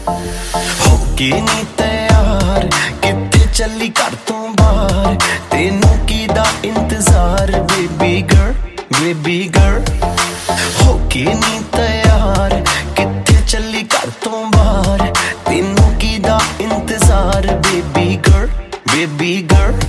होके नी तैयार कित्थे चली घर तो बाहर, तेनू कीदा इंतजार बेबी गर्ल बेबी गर्ल। होके नी तैयार कित्थे चली घर तो बाहर, तेनू कीदा इंतजार बेबी गर्ल बेबी गर्ल।